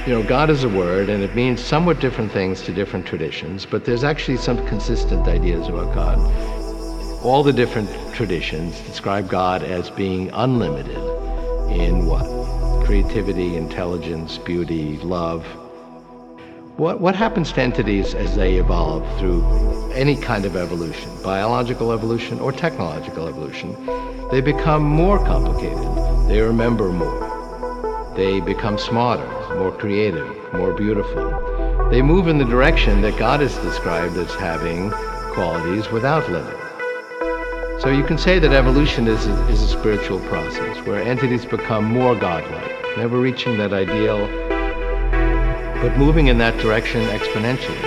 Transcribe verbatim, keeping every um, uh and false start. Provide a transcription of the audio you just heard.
You know, God is a word, and it means somewhat different things to different traditions, but there's actually some consistent ideas about God. All the different traditions describe God as being unlimited in what? Creativity, intelligence, beauty, love. What, what happens to entities as they evolve through any kind of evolution, biological evolution or technological evolution? They become more complicated. They remember more. They become smarter, more creative, more beautiful. They move in the direction that God is described as having qualities without limit. So you can say that evolution is a, is a spiritual process where entities become more godlike, never reaching that ideal, but moving in that direction exponentially.